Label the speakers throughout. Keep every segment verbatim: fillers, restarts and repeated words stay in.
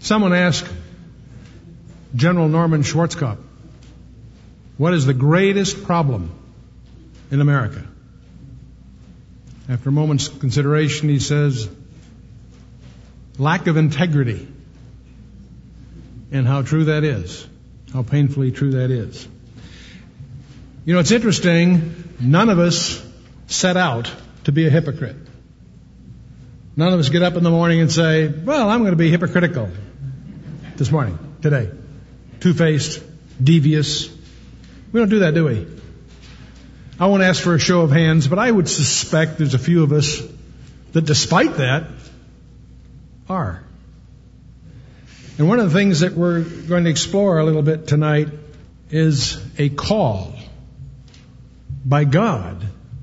Speaker 1: Someone asked General Norman Schwarzkopf, what is the greatest problem in America? After a moment's consideration, he says, lack of integrity. And how true that is. How painfully true that is. You know, it's interesting, none of us set out to be a hypocrite. None of us get up in the morning and say, well, I'm going to be hypocritical this morning, today. Two-faced, devious. We don't do that, do we? I won't ask for a show of hands, but I would suspect there's a few of us that despite that are. And one of the things that we're going to explore a little bit tonight is a call by God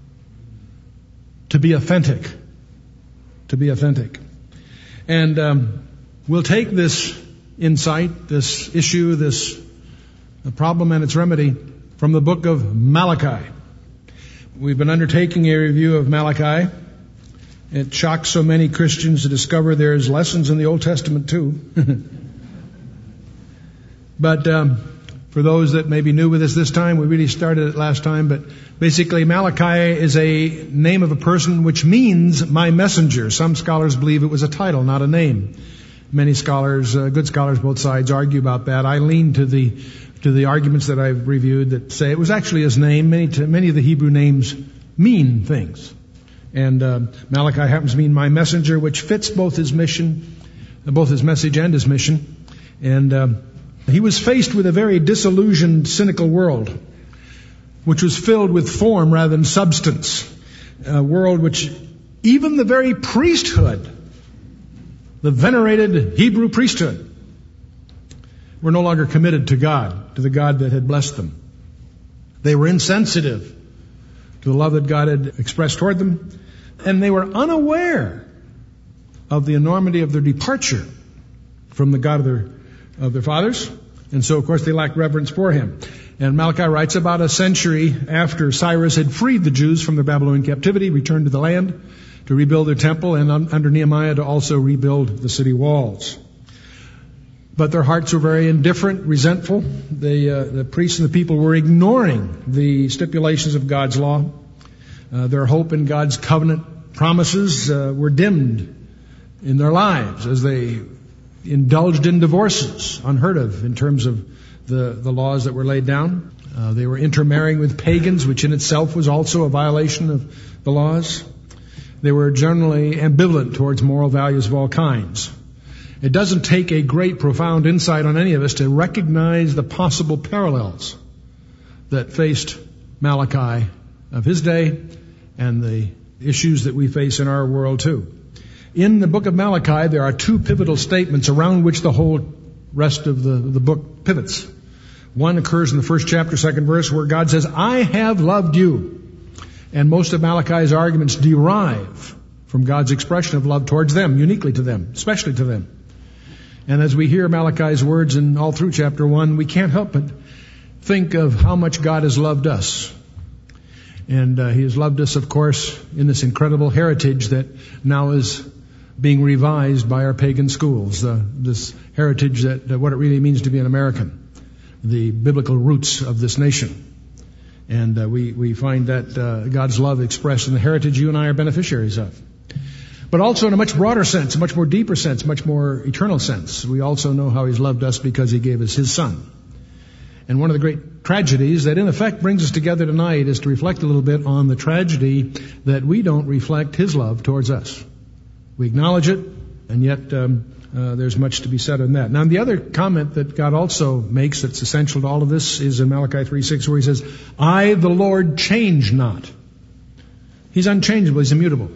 Speaker 1: to be authentic. To be authentic. And um, we'll take this insight, this issue, this problem and its remedy from the book of Malachi. We've been undertaking a review of Malachi. It shocks so many Christians to discover there's lessons in the Old Testament too. But um, for those that may be new with us this time, we really started it last time, but basically Malachi is a name of a person which means my messenger. Some scholars believe it was a title, not a name. Many scholars, uh, good scholars both sides, argue about that. I lean to the to the arguments that I've reviewed that say it was actually his name. Many to, many of the Hebrew names mean things. And uh, Malachi happens to mean my messenger, which fits both his mission, both his message and his mission. And uh, he was faced with a very disillusioned, cynical world, which was filled with form rather than substance. A world which even the very priesthood, the venerated Hebrew priesthood, were no longer committed to God, to the God that had blessed them. They were insensitive to the love that God had expressed toward them, and they were unaware of the enormity of their departure from the God of their, of their fathers. And so, of course, they lacked reverence for him. And Malachi writes about a century after Cyrus had freed the Jews from their Babylonian captivity, returned to the land to rebuild their temple, and un- under Nehemiah to also rebuild the city walls. But their hearts were very indifferent, resentful. The, uh, the priests and the people were ignoring the stipulations of God's law. Uh, their hope in God's covenant promises uh, were dimmed in their lives as they indulged in divorces, unheard of in terms of the, the laws that were laid down. Uh, they were intermarrying with pagans, which in itself was also a violation of the laws. They were generally ambivalent towards moral values of all kinds. It doesn't take a great, profound insight on any of us to recognize the possible parallels that faced Malachi of his day and the issues that we face in our world too. In the book of Malachi, there are two pivotal statements around which the whole rest of the, the book pivots. One occurs in the first chapter, second verse, where God says, I have loved you. And most of Malachi's arguments derive from God's expression of love towards them, uniquely to them, especially to them. And as we hear Malachi's words in all through chapter one, we can't help but think of how much God has loved us. And uh, he has loved us, of course, in this incredible heritage that now is being revised by our pagan schools. Uh, this heritage that, that what it really means to be an American, the biblical roots of this nation. And uh, we, we find that uh, God's love expressed in the heritage you and I are beneficiaries of. But also in a much broader sense, a much more deeper sense, much more eternal sense. We also know how he's loved us because he gave us his son. And one of the great tragedies that in effect brings us together tonight is to reflect a little bit on the tragedy that we don't reflect his love towards us. We acknowledge it, and yet um, uh, there's much to be said on that. Now, the other comment that God also makes that's essential to all of this is in Malachi three six, where he says, I, the Lord, change not. He's unchangeable. He's immutable.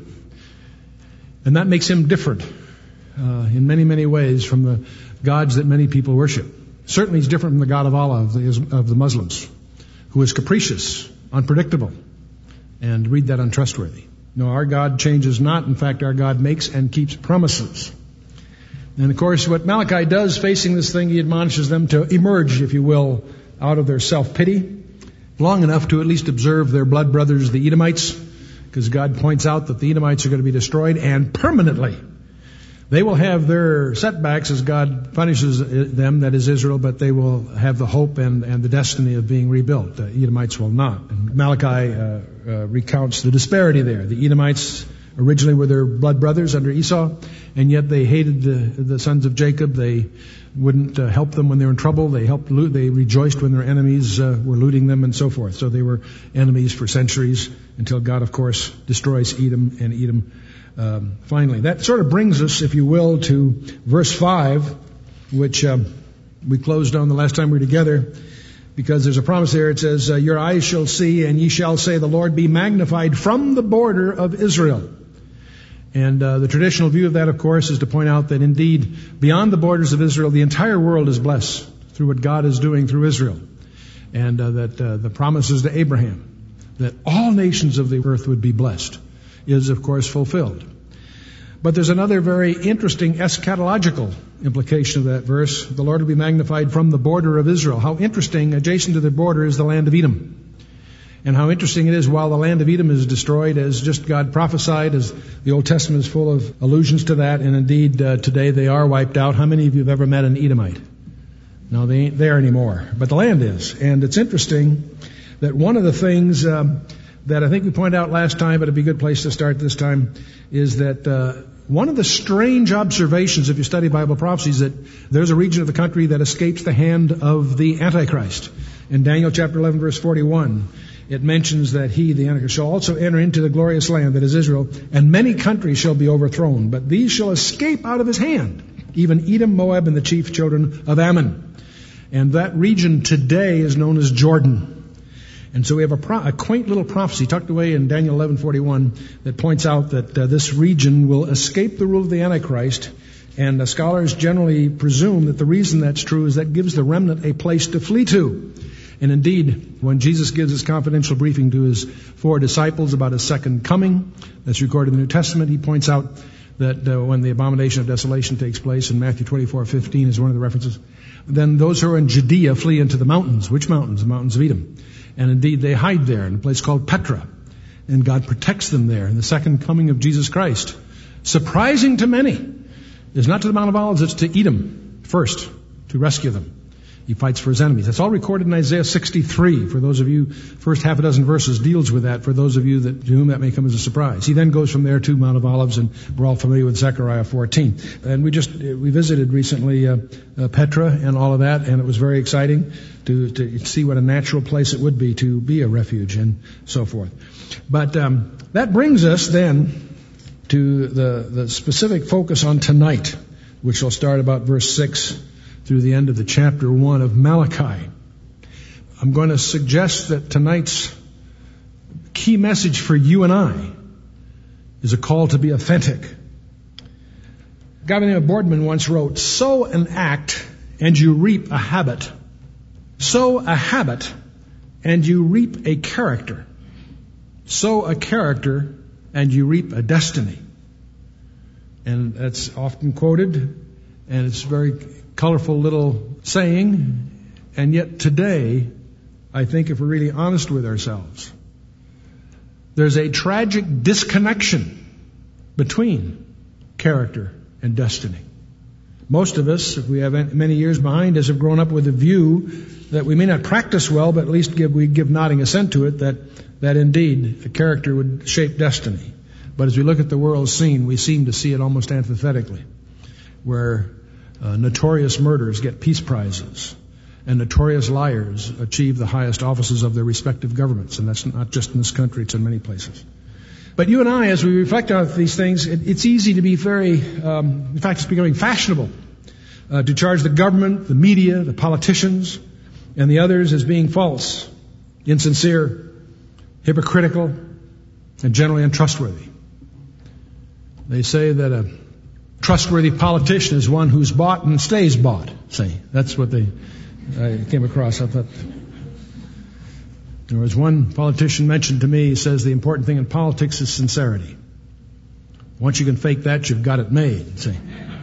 Speaker 1: And that makes him different uh, in many, many ways from the gods that many people worship. Certainly he's different from the God of Allah, of the, of the Muslims, who is capricious, unpredictable, and read that untrustworthy. No, our God changes not. In fact, our God makes and keeps promises. And of course, what Malachi does facing this thing, he admonishes them to emerge, if you will, out of their self-pity, long enough to at least observe their blood brothers, the Edomites, because God points out that the Edomites are going to be destroyed and permanently. They will have their setbacks as God punishes them, that is Israel, but they will have the hope and, and the destiny of being rebuilt. The Edomites will not. And Malachi uh, uh, recounts the disparity there. The Edomites originally were their blood brothers under Esau, and yet they hated the, the sons of Jacob. They wouldn't uh, help them when they were in trouble. They helped loot. They rejoiced when their enemies uh, were looting them, and so forth. So they were enemies for centuries until God, of course, destroys Edom and Edom um, finally. That sort of brings us, if you will, to verse five, which um, we closed on the last time we were together, because there's a promise there. It says, uh, "Your eyes shall see, and ye shall say, the Lord be magnified from the border of Israel." And uh, the traditional view of that, of course, is to point out that indeed, beyond the borders of Israel, the entire world is blessed through what God is doing through Israel. And uh, that uh, the promises to Abraham, that all nations of the earth would be blessed, is, of course, fulfilled. But there's another very interesting eschatological implication of that verse. The Lord will be magnified from the border of Israel. How interesting, adjacent to the border is the land of Edom. And how interesting it is, while the land of Edom is destroyed, as just God prophesied, as the Old Testament is full of allusions to that, and indeed uh, today they are wiped out. How many of you have ever met an Edomite? No, they ain't there anymore. But the land is. And it's interesting that one of the things um, that I think we pointed out last time, but it'd be a good place to start this time, is that uh, one of the strange observations, if you study Bible prophecy, is that there's a region of the country that escapes the hand of the Antichrist. In Daniel chapter eleven, verse forty-one, it mentions that he, the Antichrist, shall also enter into the glorious land that is Israel, and many countries shall be overthrown, but these shall escape out of his hand, even Edom, Moab, and the chief children of Ammon. And that region today is known as Jordan. And so we have a, pro- a quaint little prophecy tucked away in Daniel eleven forty-one that points out that uh, this region will escape the rule of the Antichrist. And uh, scholars generally presume that the reason that's true is that gives the remnant a place to flee to. And indeed, when Jesus gives his confidential briefing to his four disciples about his second coming, that's recorded in the New Testament, he points out that uh, when the abomination of desolation takes place, in Matthew twenty-four fifteen is one of the references, then those who are in Judea flee into the mountains. Which mountains? The mountains of Edom. And indeed, they hide there in a place called Petra. And God protects them there in the second coming of Jesus Christ. Surprising to many is not to the Mount of Olives, it's to Edom first, to rescue them. He fights for his enemies. That's all recorded in Isaiah sixty-three. For those of you, first half a dozen verses deals with that, for those of you that, to whom that may come as a surprise. He then goes from there to Mount of Olives, and we're all familiar with Zechariah fourteen. And we just, we visited recently uh, uh, Petra and all of that, and it was very exciting to, to see what a natural place it would be to be a refuge and so forth. But um, that brings us then to the, the specific focus on tonight, which will start about verse six through the end of the chapter one of Malachi. I'm going to suggest that tonight's key message for you and I is a call to be authentic. A guy by the name of Boardman once wrote, "Sow an act and you reap a habit. Sow a habit and you reap a character. Sow a character and you reap a destiny." And that's often quoted, and it's very colorful little saying, and yet today, I think if we're really honest with ourselves, there's a tragic disconnection between character and destiny. Most of us, if we have many years behind us, have grown up with a view that we may not practice well, but at least give, we give nodding assent to it, that, that indeed a character would shape destiny. But as we look at the world scene, we seem to see it almost antithetically, where Uh, notorious murderers get peace prizes, and notorious liars achieve the highest offices of their respective governments. And that's not just in this country, it's in many places. But you and I, as we reflect on these things, it, it's easy to be very, um, in fact, it's becoming fashionable uh, to charge the government, the media, the politicians, and the others as being false, insincere, hypocritical, and generally untrustworthy. They say that a trustworthy politician is one who's bought and stays bought. See, that's what they I came across. I thought there was one politician mentioned to me. He says the important thing in politics is sincerity. Once you can fake that, you've got it made. See.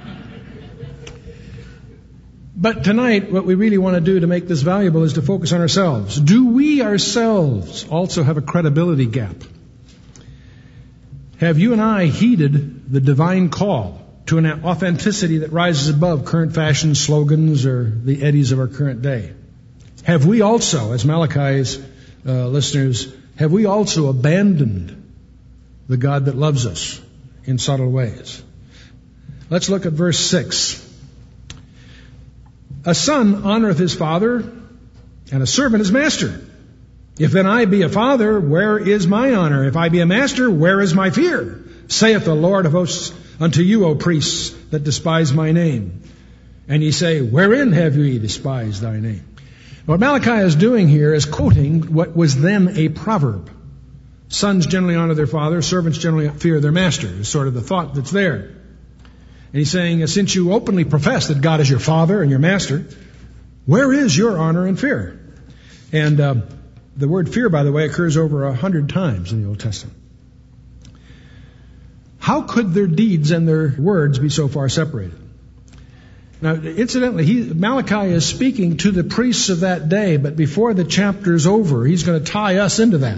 Speaker 1: But tonight, what we really want to do to make this valuable is to focus on ourselves. Do we ourselves also have a credibility gap? Have you and I heeded the divine call to an authenticity that rises above current fashion slogans or the eddies of our current day. Have we also, as Malachi's uh, listeners, have we also abandoned the God that loves us in subtle ways? Let's look at verse six. A son honoreth his father, and a servant his master. If then I be a father, where is my honor? If I be a master, where is my fear? Saith the Lord of hosts unto you, O priests, that despise my name. And ye say, wherein have ye despised thy name? What Malachi is doing here is quoting what was then a proverb. Sons generally honor their father, servants generally fear their master, is sort of the thought that's there. And he's saying, since you openly profess that God is your father and your master, where is your honor and fear? And uh, the word fear, by the way, occurs over a hundred times in the Old Testament. How could their deeds and their words be so far separated? Now, incidentally, he, Malachi is speaking to the priests of that day, but before the chapter's over, he's going to tie us into that.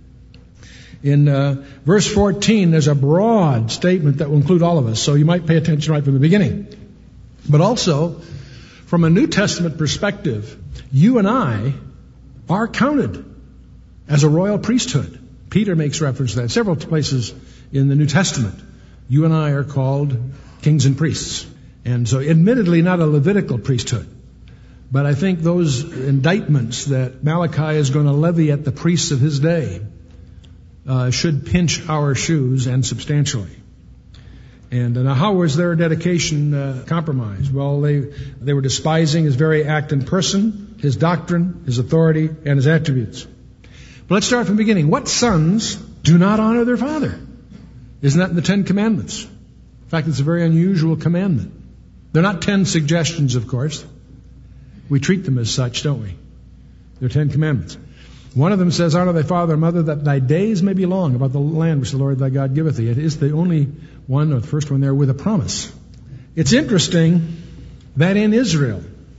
Speaker 1: In uh, verse fourteen, there's a broad statement that will include all of us, so you might pay attention right from the beginning. But also, from a New Testament perspective, you and I are counted as a royal priesthood. Peter makes reference to that several places in the New Testament. You and I are called kings and priests. And so admittedly not a Levitical priesthood. But I think those indictments that Malachi is going to levy at the priests of his day uh, should pinch our shoes, and substantially. And uh, how was their dedication uh, compromised? Well, they they were despising his very act and person, his doctrine, his authority, and his attributes. But let's start from the beginning. What sons do not honor their father? Isn't that in the Ten Commandments? In fact, it's a very unusual commandment. They're not ten suggestions, of course. We treat them as such, don't we? They're Ten Commandments. One of them says, honor thy father and mother, that thy days may be long about the land which the Lord thy God giveth thee. It is the only one, or the first one there, with a promise. It's interesting that in Israel,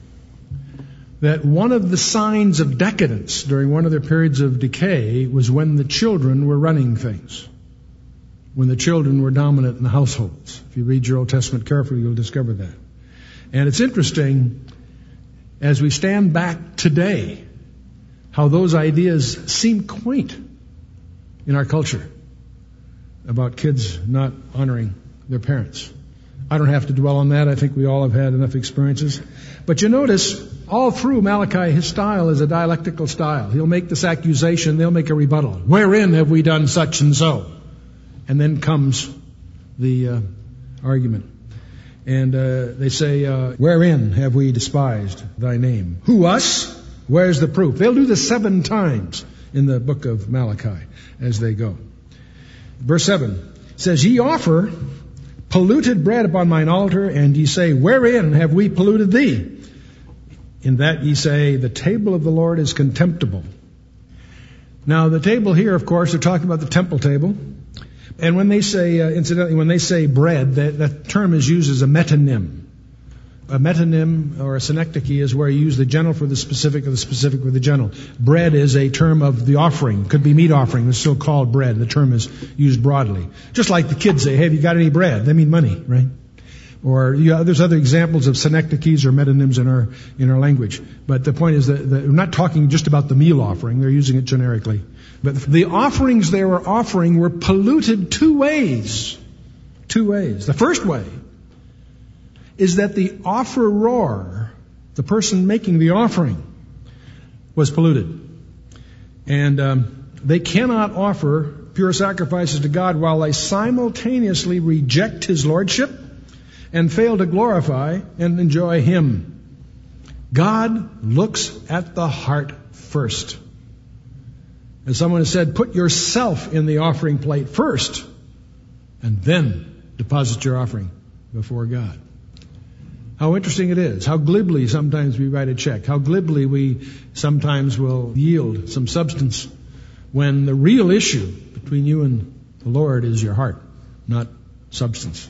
Speaker 1: that one of the signs of decadence during one of their periods of decay was when the children were running things. When the children were dominant in the households. If you read your Old Testament carefully, you'll discover that. And it's interesting, as we stand back today, how those ideas seem quaint in our culture about kids not honoring their parents. I don't have to dwell on that. I think we all have had enough experiences. But you notice, all through Malachi, his style is a dialectical style. He'll make this accusation, they'll make a rebuttal. Wherein have we done such and so? And then comes the uh, argument. And uh, they say, uh, wherein have we despised thy name? Who, us? Where's the proof? They'll do this seven times in the book of Malachi as they go. Verse seven says, ye offer polluted bread upon mine altar, and ye say, wherein have we polluted thee? In that ye say, the table of the Lord is contemptible. Now, the table here, of course, they're talking about the temple table. And when they say, uh, incidentally, when they say bread, that, that term is used as a metonym. A metonym or a synecdoche is where you use the general for the specific or the specific for the general. Bread is a term of the offering. Could be meat offering. It's still called bread. The term is used broadly. Just like the kids say, hey, have you got any bread? They mean money, right? Or you know, there's other examples of synecdoches or metonyms in our in our language. But the point is that, that we're not talking just about the meal offering. They're using it generically. But the offerings they were offering were polluted two ways. Two ways. The first way is that the offeror, the person making the offering, was polluted. And um, they cannot offer pure sacrifices to God while they simultaneously reject His lordship and fail to glorify and enjoy Him. God looks at the heart first. As someone has said, put yourself in the offering plate first, and then deposit your offering before God. How interesting it is. How glibly sometimes we write a check. How glibly we sometimes will yield some substance when the real issue between you and the Lord is your heart, not substance.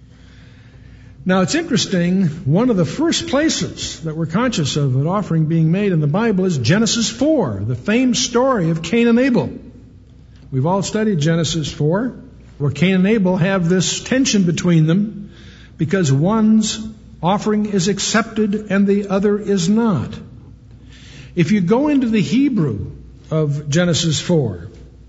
Speaker 1: Now it's interesting, one of the first places that we're conscious of an offering being made in the Bible is Genesis four, the famed story of Cain and Abel. We've all studied Genesis four, where Cain and Abel have this tension between them, because one's offering is accepted and the other is not. If you go into the Hebrew of Genesis four,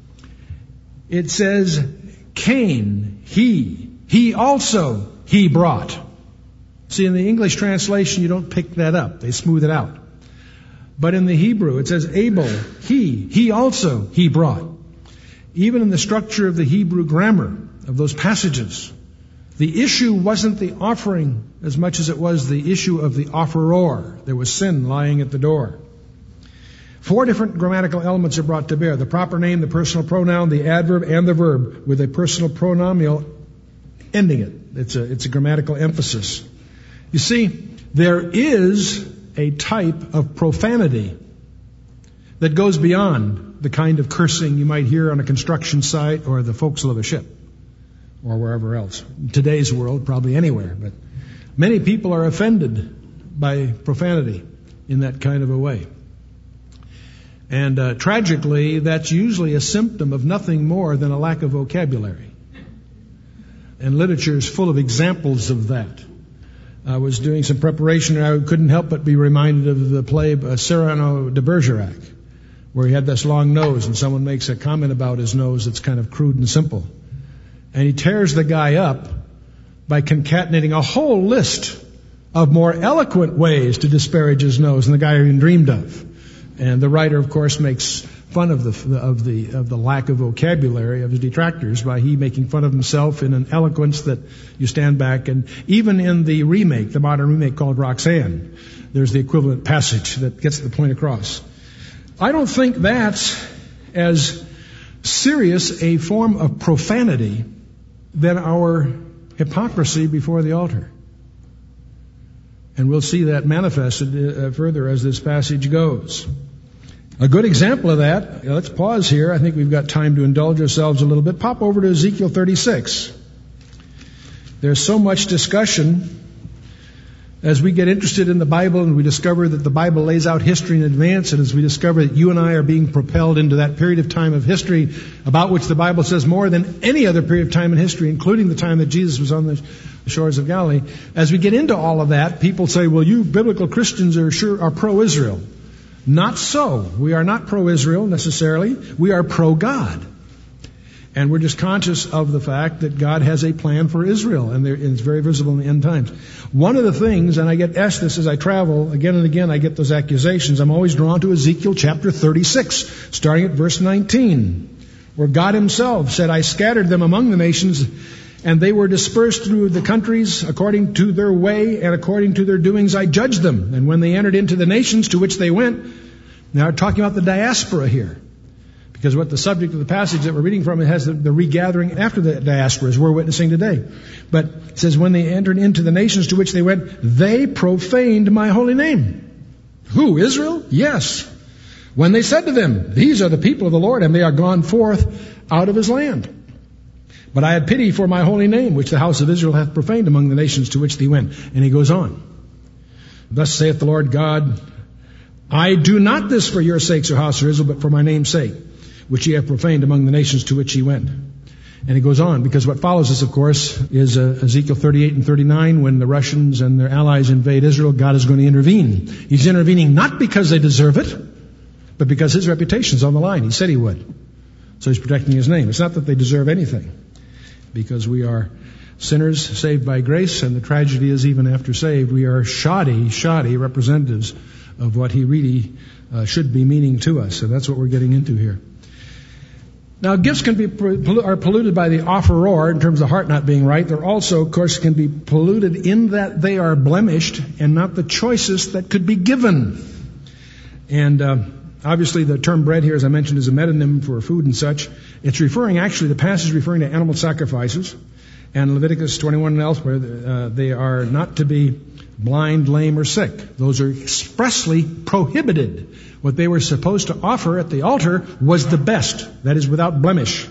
Speaker 1: it says, Cain, he, he also, he brought. See, in the English translation, you don't pick that up. They smooth it out. But in the Hebrew, it says, Abel, he, he also, he brought. Even in the structure of the Hebrew grammar of those passages, the issue wasn't the offering as much as it was the issue of the offeror. There was sin lying at the door. Four different grammatical elements are brought to bear. The proper name, the personal pronoun, the adverb, and the verb, with a personal pronominal ending it. It's a, it's a grammatical emphasis. You see, there is a type of profanity that goes beyond the kind of cursing you might hear on a construction site or the forecastle of a ship or wherever else. In today's world, probably anywhere. But many people are offended by profanity in that kind of a way. And uh, tragically, that's usually a symptom of nothing more than a lack of vocabulary. And literature is full of examples of that. I was doing some preparation and I couldn't help but be reminded of the play uh, Cyrano de Bergerac, where he had this long nose and someone makes a comment about his nose that's kind of crude and simple. And he tears the guy up by concatenating a whole list of more eloquent ways to disparage his nose than the guy even dreamed of. And the writer, of course, makes fun of the of the of the lack of vocabulary of his detractors by he making fun of himself in an eloquence that you stand back. And even in the remake, the modern remake called Roxanne, there's the equivalent passage that gets the point across. I don't think that's as serious a form of profanity than our hypocrisy before the altar. And we'll see that manifested uh, further as this passage goes. A good example of that, let's pause here. I think we've got time to indulge ourselves a little bit. Pop over to Ezekiel thirty-six. There's so much discussion as we get interested in the Bible and we discover that the Bible lays out history in advance, and as we discover that you and I are being propelled into that period of time of history about which the Bible says more than any other period of time in history, including the time that Jesus was on the shores of Galilee. As we get into all of that, people say, well, you biblical Christians are sure are pro-Israel. Not so. We are not pro-Israel necessarily. We are pro-God. And we're just conscious of the fact that God has a plan for Israel, and it's very visible in the end times. One of the things, and I get asked this as I travel, again and again I get those accusations, I'm always drawn to Ezekiel chapter thirty-six, starting at verse nineteen, where God himself said, I scattered them among the nations, and they were dispersed through the countries according to their way, and according to their doings I judged them. And when they entered into the nations to which they went, now we're talking about the diaspora here. Because what the subject of the passage that we're reading from, it has the, the regathering after the diaspora, as we're witnessing today. But it says, when they entered into the nations to which they went, they profaned my holy name. Who? Israel? Yes. When they said to them, these are the people of the Lord, and they are gone forth out of his land. But I had pity for my holy name, which the house of Israel hath profaned among the nations to which they went. And he goes on. Thus saith the Lord God, I do not this for your sakes, O house of Israel, but for my name's sake, which ye have profaned among the nations to which ye went. And he goes on, because what follows this, of course, is uh, Ezekiel thirty-eight and thirty-nine, when the Russians and their allies invade Israel, God is going to intervene. He's intervening not because they deserve it, but because his reputation's on the line. He said he would. So he's protecting his name. It's not that they deserve anything, because we are sinners saved by grace, and the tragedy is even after saved, we are shoddy, shoddy representatives of what he really uh, should be meaning to us. So that's what we're getting into here. Now, gifts can be are polluted by the offeror in terms of the heart not being right. They're also, of course, can be polluted in that they are blemished and not the choicest that could be given. And uh, obviously, the term bread here, as I mentioned, is a metonym for food and such. It's referring, actually, the passage is referring to animal sacrifices. And Leviticus twenty-one and elsewhere, uh, they are not to be blind, lame, or sick. Those are expressly prohibited. What they were supposed to offer at the altar was the best, that is, without blemish.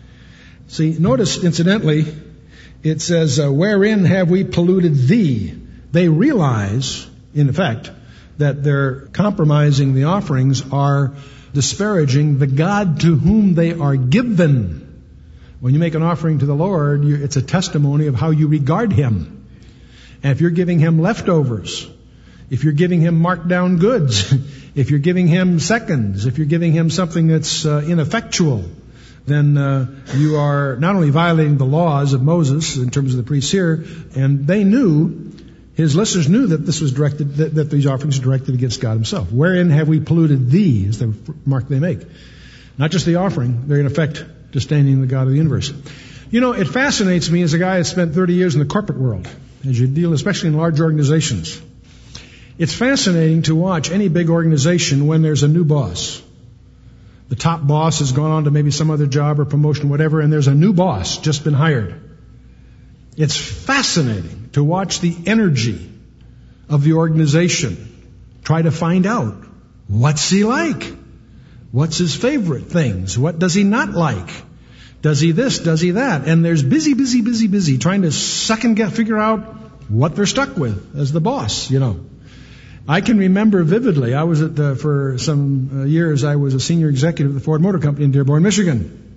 Speaker 1: See, notice, incidentally, it says, uh, wherein have we polluted thee? They realize, in effect, that they're compromising the offerings, are disparaging the God to whom they are given. When you make an offering to the Lord, you, it's a testimony of how you regard him. And if you're giving him leftovers, if you're giving him marked down goods, if you're giving him seconds, if you're giving him something that's uh, ineffectual, then uh, you are not only violating the laws of Moses in terms of the priests here, and they knew, his listeners knew that this was directed, that, that these offerings were directed against God himself. Wherein have we polluted thee, is the remark they make. Not just the offering, they're in effect disdaining the God of the universe. You know, it fascinates me as a guy that spent thirty years in the corporate world, as you deal especially in large organizations. It's fascinating to watch any big organization when there's a new boss. The top boss has gone on to maybe some other job or promotion, whatever, and there's a new boss just been hired. It's fascinating to watch the energy of the organization. Try to find out, what's he like? What's his favorite things? What does he not like? Does he this? Does he that? And there's busy, busy, busy, busy trying to second guess, figure out what they're stuck with as the boss, you know. I can remember vividly, I was at the, for some uh, years, I was a senior executive of the Ford Motor Company in Dearborn, Michigan.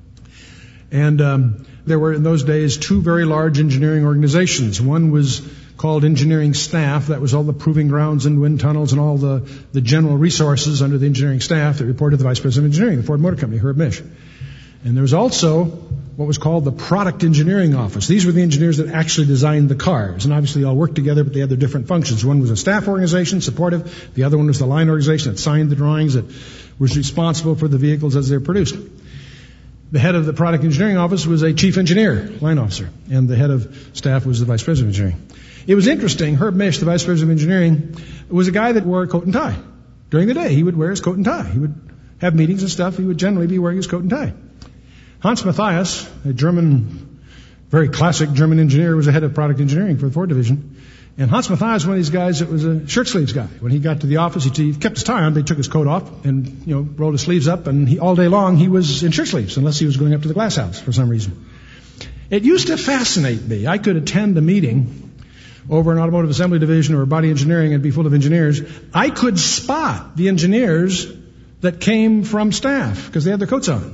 Speaker 1: And um, there were in those days two very large engineering organizations. One was called Engineering Staff. That was all the proving grounds and wind tunnels and all the, the general resources under the engineering staff that reported to the Vice President of Engineering, the Ford Motor Company, Herb Misch. And there was also what was called the Product Engineering Office. These were the engineers that actually designed the cars. And obviously they all worked together, but they had their different functions. One was a staff organization, supportive. The other one was the line organization that signed the drawings, that was responsible for the vehicles as they were produced. The head of the Product Engineering Office was a chief engineer, line officer. And the head of staff was the Vice President of Engineering. It was interesting. Herb Misch, the Vice President of Engineering, was a guy that wore a coat and tie. During the day, he would wear his coat and tie. He would have meetings and stuff. He would generally be wearing his coat and tie. Hans Matthias, a German, very classic German engineer, was the head of product engineering for the Ford division. And Hans Matthias was one of these guys that was a shirt sleeves guy. When he got to the office, he kept his tie on, but he took his coat off and, you know, rolled his sleeves up, and he, all day long he was in shirt sleeves, unless he was going up to the glass house for some reason. It used to fascinate me. I could attend a meeting over an automotive assembly division or body engineering and be full of engineers. I could spot the engineers that came from staff because they had their coats on.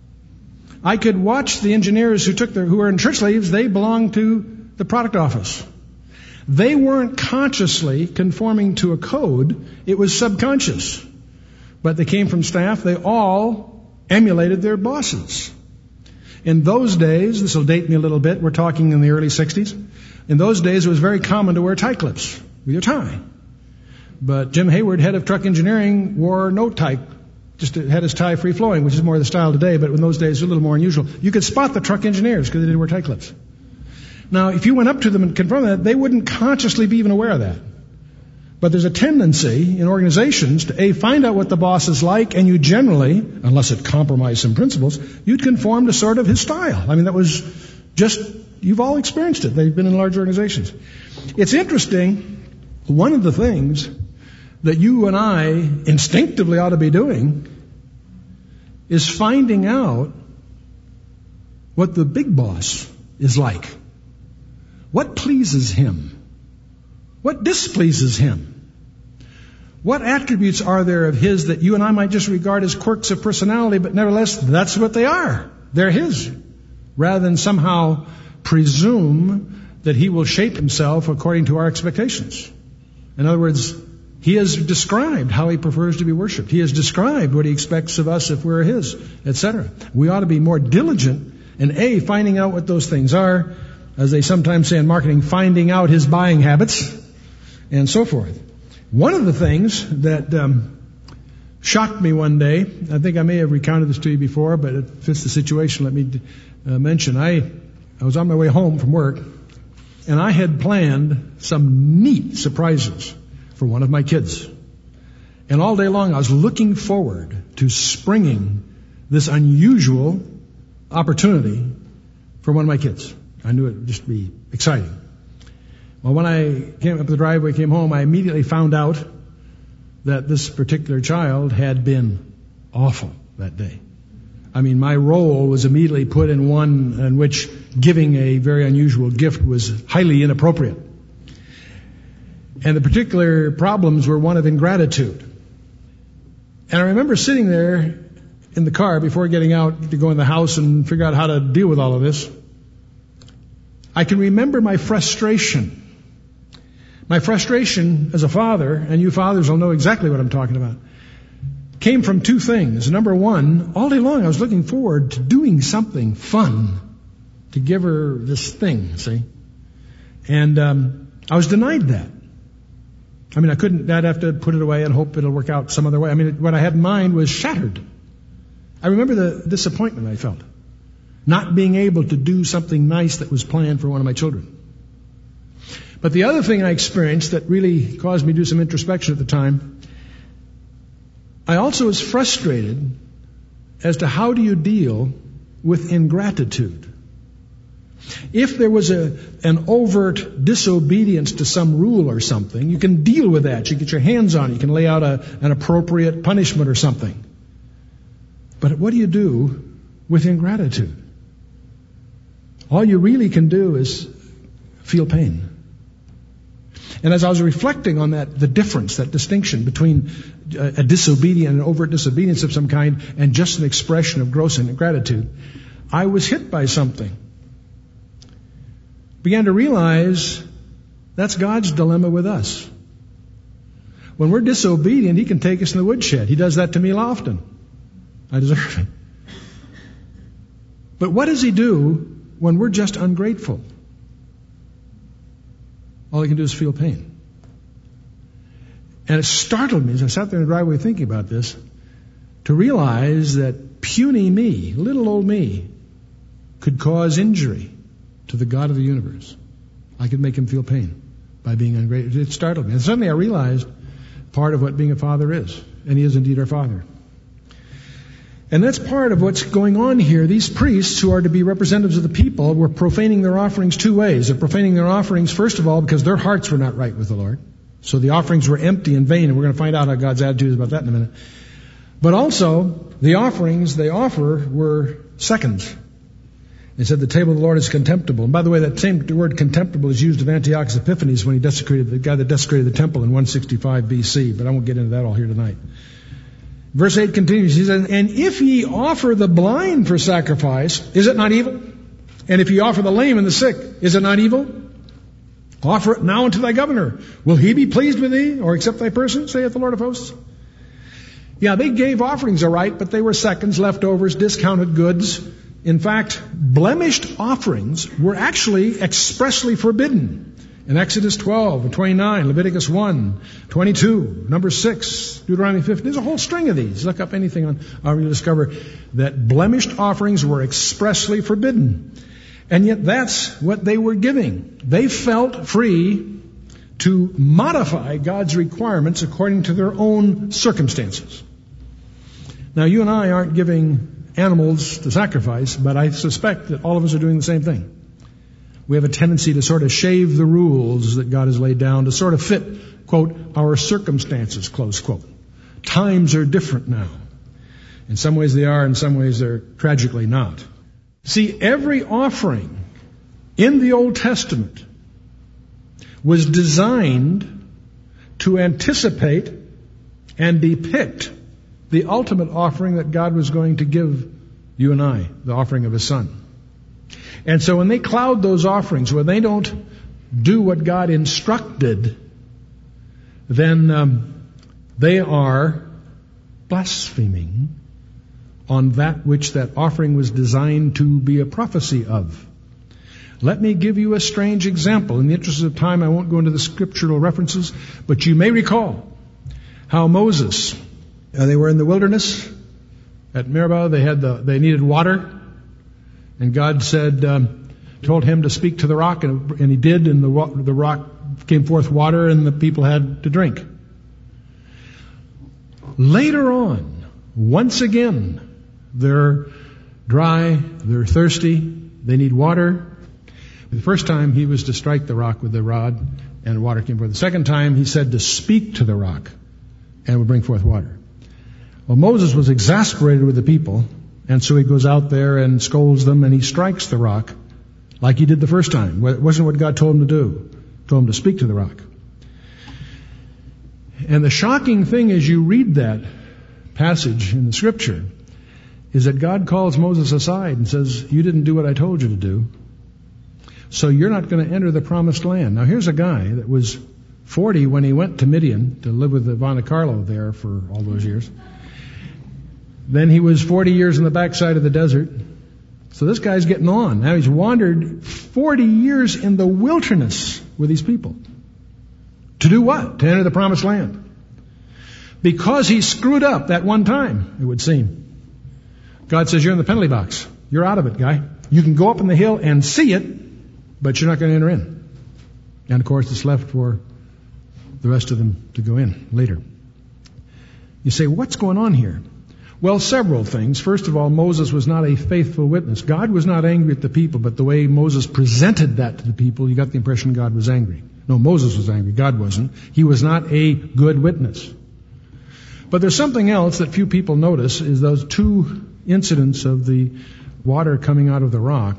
Speaker 1: I could watch the engineers who took their, who were in shirt sleeves. They belonged to the product office. They weren't consciously conforming to a code. It was subconscious. But they came from staff. They all emulated their bosses. In those days, this will date me a little bit. We're talking in the early sixties. In those days, it was very common to wear tie clips with your tie. But Jim Hayward, head of truck engineering, wore no tie, just had his tie free-flowing, which is more the style today, but in those days it was a little more unusual. You could spot the truck engineers because they didn't wear tie clips. Now, if you went up to them and confronted that, they wouldn't consciously be even aware of that. But there's a tendency in organizations to, A, find out what the boss is like, and you generally, unless it compromised some principles, you'd conform to sort of his style. I mean, that was just, you've all experienced it. They've been in large organizations. It's interesting, one of the things that you and I instinctively ought to be doing is finding out what the big boss is like. What pleases him? What displeases him? What attributes are there of his that you and I might just regard as quirks of personality, but nevertheless, that's what they are. They're his. Rather than somehow presume that he will shape himself according to our expectations. In other words, he has described how he prefers to be worshipped. He has described what he expects of us if we're his, et cetera. We ought to be more diligent in A, finding out what those things are, as they sometimes say in marketing, finding out his buying habits, and so forth. One of the things that um, shocked me one day, I think I may have recounted this to you before, but it fits the situation. Let me uh, mention. I, I was on my way home from work, and I had planned some neat surprises for one of my kids. And all day long I was looking forward to springing this unusual opportunity for one of my kids. I knew it would just be exciting. Well, when I came up the driveway, came home, I immediately found out that this particular child had been awful that day. I mean, my role was immediately put in one in which giving a very unusual gift was highly inappropriate. And the particular problems were one of ingratitude. And I remember sitting there in the car before getting out to go in the house and figure out how to deal with all of this. I can remember my frustration My frustration as a father, and you fathers will know exactly what I'm talking about, came from two things. Number one, all day long I was looking forward to doing something fun to give her this thing, see? And um, I was denied that. I mean, I couldn't, I'd have to put it away and hope it'll work out some other way. I mean, what I had in mind was shattered. I remember the disappointment I felt, not being able to do something nice that was planned for one of my children. But the other thing I experienced that really caused me to do some introspection at the time, I also was frustrated as to how do you deal with ingratitude. If there was a, an overt disobedience to some rule or something, you can deal with that. You get your hands on it. You can lay out a, an appropriate punishment or something. But what do you do with ingratitude? All you really can do is feel pain. And as I was reflecting on that, the difference, that distinction between a, a disobedient and overt disobedience of some kind and just an expression of gross ingratitude, I was hit by something. Began to realize that's God's dilemma with us. When we're disobedient, He can take us in the woodshed. He does that to me often. I deserve it. But what does He do when we're just ungrateful? All He can do is feel pain. And it startled me as I sat there in the driveway thinking about this, to realize that puny me, little old me, could cause injury to the God of the universe. I could make Him feel pain by being ungrateful. It startled me. And suddenly I realized part of what being a father is. And He is indeed our Father. And that's part of what's going on here. These priests, who are to be representatives of the people, were profaning their offerings two ways. They're profaning their offerings, first of all, because their hearts were not right with the Lord. So the offerings were empty and vain, and we're going to find out how God's attitude is about that in a minute. But also, the offerings they offer were seconds. They said the table of the Lord is contemptible. And by the way, that same word contemptible is used of Antiochus Epiphanes when he desecrated, the guy that desecrated the temple in one sixty-five B C, but I won't get into that all here tonight. Verse eight continues, he says, and if ye offer the blind for sacrifice, is it not evil? And if ye offer the lame and the sick, is it not evil? Offer it now unto thy governor. Will he be pleased with thee, or accept thy person, saith the Lord of hosts? Yeah, they gave offerings, all right, but they were seconds, leftovers, discounted goods. In fact, blemished offerings were actually expressly forbidden. In Exodus twelve and twenty-nine, Leviticus one, twenty-two, number six, Deuteronomy fifteen. There's a whole string of these. Look up anything on, uh, you'll discover that blemished offerings were expressly forbidden. And yet that's what they were giving. They felt free to modify God's requirements according to their own circumstances. Now, you and I aren't giving animals to sacrifice, but I suspect that all of us are doing the same thing. We have a tendency to sort of shave the rules that God has laid down to sort of fit, quote, our circumstances, close quote. Times are different now. In some ways they are, in some ways they're tragically not. See, every offering in the Old Testament was designed to anticipate and depict the ultimate offering that God was going to give you and I, the offering of His Son. And so when they cloud those offerings, when they don't do what God instructed, then um, they are blaspheming on that which that offering was designed to be a prophecy of. Let me give you a strange example. In the interest of time, I won't go into the scriptural references, but you may recall how Moses, uh, they were in the wilderness at Meribah. They had the, they needed water. And God said, um, told him to speak to the rock, and, and he did, and the, the rock came forth water, and the people had to drink. Later on, once again, they're dry, they're thirsty, they need water. The first time he was to strike the rock with the rod, and water came forth. The second time he said to speak to the rock, and it would bring forth water. Well, Moses was exasperated with the people, and so he goes out there and scolds them, and he strikes the rock like he did the first time. It wasn't what God told him to do. He told him to speak to the rock. And the shocking thing as you read that passage in the Scripture is that God calls Moses aside and says, you didn't do what I told you to do, so you're not going to enter the promised land. Now here's a guy that was forty when he went to Midian to live with Ivana Carlo there for all those years. Then he was forty years in the backside of the desert. So this guy's getting on. Now he's wandered forty years in the wilderness with these people. To do what? To enter the promised land. Because he screwed up that one time, it would seem. God says, you're in the penalty box. You're out of it, guy. You can go up on the hill and see it, but you're not going to enter in. And of course, it's left for the rest of them to go in later. You say, what's going on here? Well, several things. First of all, Moses was not a faithful witness. God was not angry at the people, but the way Moses presented that to the people, you got the impression God was angry. No, Moses was angry. God wasn't. He was not a good witness. But there's something else that few people notice, is those two incidents of the water coming out of the rock.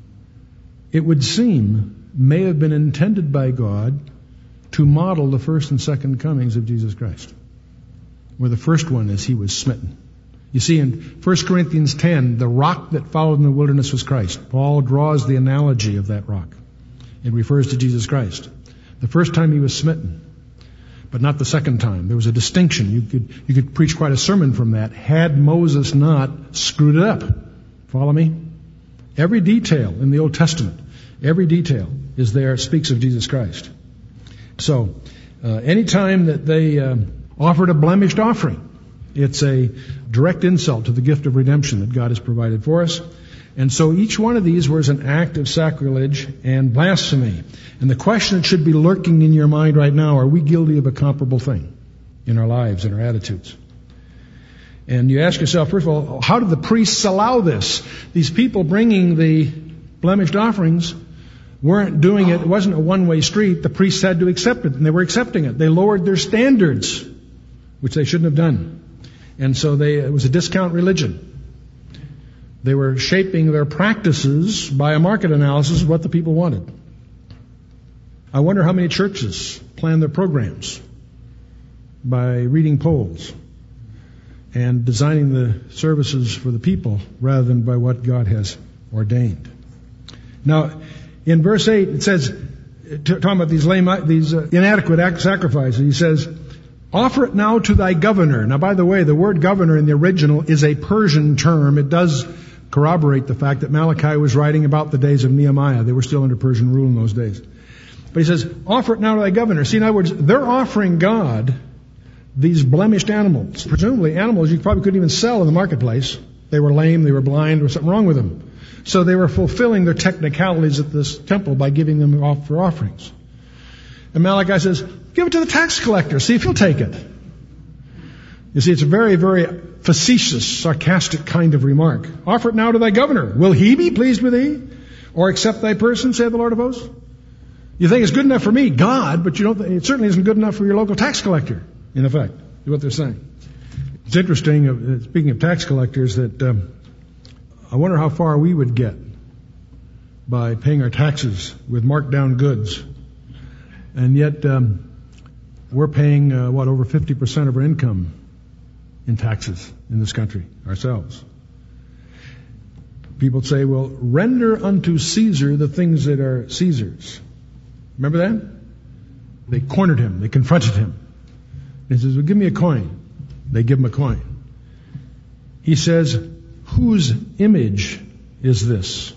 Speaker 1: It would seem may have been intended by God to model the first and second comings of Jesus Christ. Where the first one is he was smitten. You see, in First Corinthians ten, the rock that followed in the wilderness was Christ. Paul draws the analogy of that rock. It refers to Jesus Christ. The first time he was smitten, but not the second time. There was a distinction. You could, you could preach quite a sermon from that had Moses not screwed it up. Follow me? Every detail in the Old Testament, every detail is there, speaks of Jesus Christ. So, uh, any time that they uh, offered a blemished offering, it's a direct insult to the gift of redemption that God has provided for us. And so each one of these was an act of sacrilege and blasphemy. And the question that should be lurking in your mind right now, are we guilty of a comparable thing in our lives, in our attitudes? And you ask yourself, first of all, how did the priests allow this? These people bringing the blemished offerings weren't doing it. It wasn't a one-way street. The priests had to accept it, and they were accepting it. They lowered their standards, which they shouldn't have done. And so they, it was a discount religion. They were shaping their practices by a market analysis of what the people wanted. I wonder how many churches plan their programs by reading polls and designing the services for the people rather than by what God has ordained. Now, in verse eight, it says, talking about these lame, these uh, inadequate sacrifices, he says, offer it now to thy governor. Now, by the way, the word governor in the original is a Persian term. It does corroborate the fact that Malachi was writing about the days of Nehemiah. They were still under Persian rule in those days. But he says, offer it now to thy governor. See, in other words, they're offering God these blemished animals. Presumably animals you probably couldn't even sell in the marketplace. They were lame, they were blind, there was something wrong with them. So they were fulfilling their technicalities at this temple by giving them off for offerings. And Malachi says, give it to the tax collector, see if he'll take it. You see, it's a very, very facetious, sarcastic kind of remark. Offer it now to thy governor. Will he be pleased with thee? Or accept thy person, saith the Lord of hosts? You think it's good enough for me, God, but you don't. It certainly isn't good enough for your local tax collector, in effect, is what they're saying. It's interesting, uh, speaking of tax collectors, that um, I wonder how far we would get by paying our taxes with marked down goods. And yet, um, we're paying, uh, what, over fifty percent of our income in taxes in this country, ourselves. People say, well, render unto Caesar the things that are Caesar's. Remember that? They cornered him. They confronted him. He says, well, give me a coin. They give him a coin. He says, whose image is this?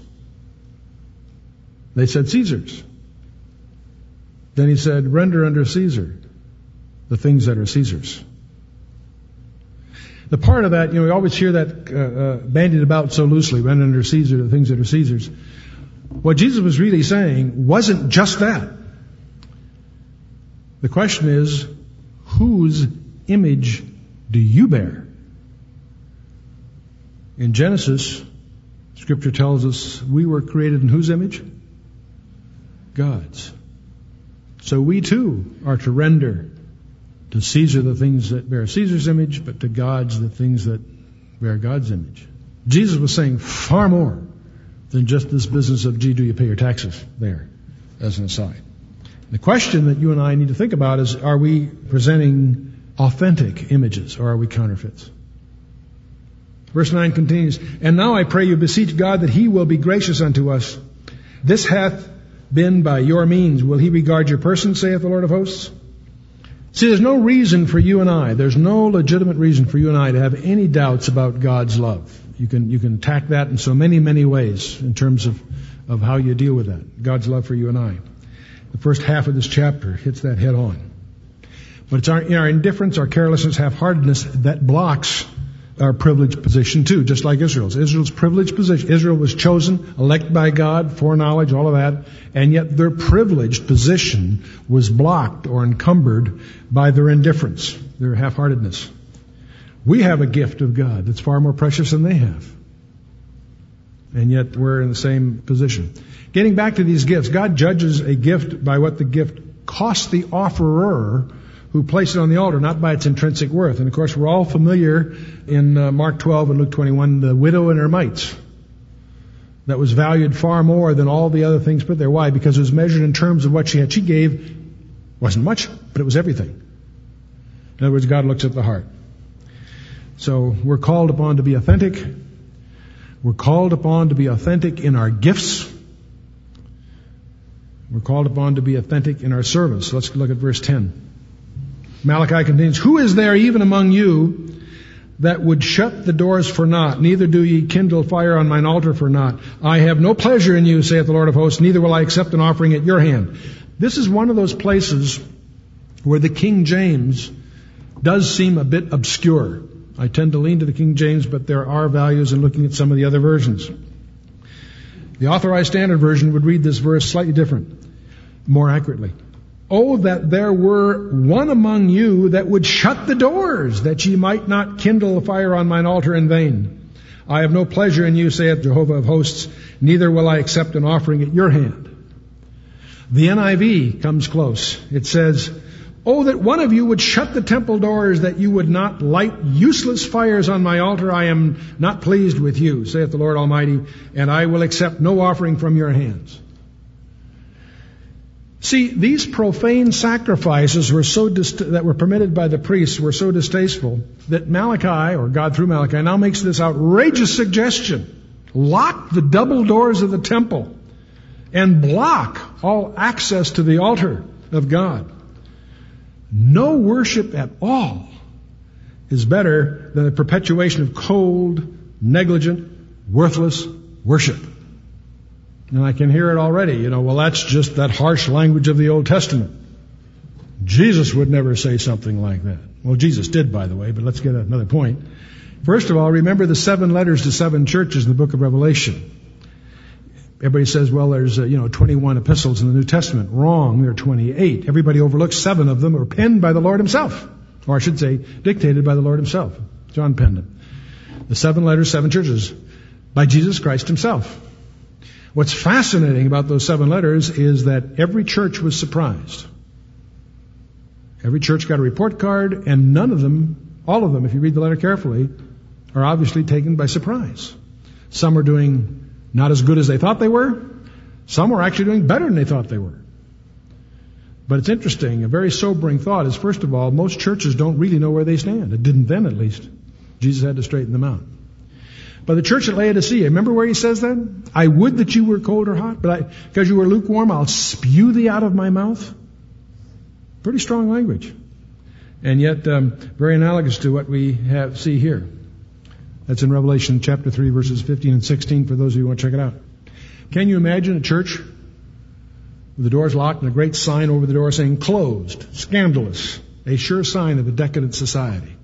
Speaker 1: They said, Caesar's. Then he said, render unto Caesar the things that are Caesar's. The part of that, you know, we always hear that uh, uh, bandied about so loosely, render unto Caesar the things that are Caesar's. What Jesus was really saying wasn't just that. The question is, whose image do you bear? In Genesis, Scripture tells us we were created in whose image? God's. So we too are to render to Caesar the things that bear Caesar's image, but to God's the things that bear God's image. Jesus was saying far more than just this business of, gee, do you pay your taxes there, as an aside. The question that you and I need to think about is, are we presenting authentic images or are we counterfeits? Verse nine continues, and now I pray you beseech God that he will be gracious unto us. This hath been by your means, will he regard your person, saith the Lord of hosts? See, there's no reason for you and I, there's no legitimate reason for you and I to have any doubts about God's love. You can, you can attack that in so many, many ways in terms of, of how you deal with that. God's love for you and I. The first half of this chapter hits that head on. But it's our, our indifference, our carelessness, half-heartedness that blocks our privileged position too, just like Israel's. Israel's privileged position. Israel was chosen, elected by God, foreknowledge, all of that, and yet their privileged position was blocked or encumbered by their indifference, their half-heartedness. We have a gift of God that's far more precious than they have. And yet we're in the same position. Getting back to these gifts, God judges a gift by what the gift cost the offerer who placed it on the altar, not by its intrinsic worth. And of course, we're all familiar in uh, Mark twelve and Luke twenty-one, the widow and her mites. That was valued far more than all the other things put there. Why? Because it was measured in terms of what she had. She gave, wasn't much, but it was everything. In other words, God looks at the heart. So we're called upon to be authentic. We're called upon to be authentic in our gifts. We're called upon to be authentic in our service. Let's look at verse ten. Malachi continues, who is there even among you that would shut the doors for naught? Neither do ye kindle fire on mine altar for naught. I have no pleasure in you, saith the Lord of hosts, neither will I accept an offering at your hand. This is one of those places where the King James does seem a bit obscure. I tend to lean to the King James, but there are values in looking at some of the other versions. The Authorized Standard Version would read this verse slightly different, more accurately. Oh, that there were one among you that would shut the doors, that ye might not kindle a fire on mine altar in vain. I have no pleasure in you, saith Jehovah of hosts, neither will I accept an offering at your hand. The N I V comes close. It says, oh, that one of you would shut the temple doors, that you would not light useless fires on my altar. I am not pleased with you, saith the Lord Almighty, and I will accept no offering from your hands. See, these profane sacrifices were so dist- that were permitted by the priests were so distasteful that Malachi, or God through Malachi, now makes this outrageous suggestion. Lock the double doors of the temple and block all access to the altar of God. No worship at all is better than the perpetuation of cold, negligent, worthless worship. And I can hear it already. You know, well, that's just that harsh language of the Old Testament. Jesus would never say something like that. Well, Jesus did, by the way, but let's get another point. First of all, remember the seven letters to seven churches in the book of Revelation. Everybody says, well, there's, uh, you know, twenty-one epistles in the New Testament. Wrong. There are twenty-eight. Everybody overlooks seven of them are penned by the Lord himself. Or I should say, dictated by the Lord himself. John penned it. The seven letters, seven churches, by Jesus Christ himself. What's fascinating about those seven letters is that every church was surprised. Every church got a report card, and none of them, all of them, if you read the letter carefully, are obviously taken by surprise. Some are doing not as good as they thought they were. Some were actually doing better than they thought they were. But it's interesting, a very sobering thought is, first of all, most churches don't really know where they stand. It didn't then, at least. Jesus had to straighten them out. But the church at Laodicea, remember where he says that? I would that you were cold or hot, but I, because you were lukewarm, I'll spew thee out of my mouth. Pretty strong language. And yet, um, very analogous to what we have see here. That's in Revelation chapter three, verses fifteen and sixteen, for those of you who want to check it out. Can you imagine a church with the doors locked and a great sign over the door saying, closed, scandalous, a sure sign of a decadent society?